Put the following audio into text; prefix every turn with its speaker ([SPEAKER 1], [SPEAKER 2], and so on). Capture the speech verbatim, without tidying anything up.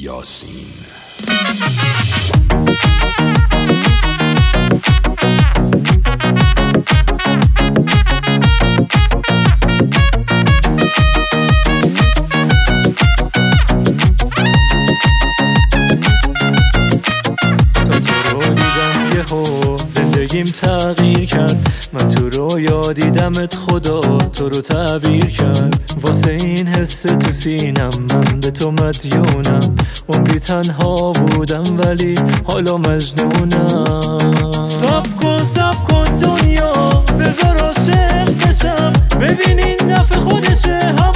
[SPEAKER 1] یاسین.
[SPEAKER 2] زندگیم تغییر کرد، من تو رویا دیدمت، خدا تو رو تعبیر کرد. واسه این حس تو سینم من به تو مدیونم، عمری تنها بودم ولی حالا مجنونم. صبر کن صبر کن دنیا، بذار عاشق بشم، ببین این دفعه خودشه.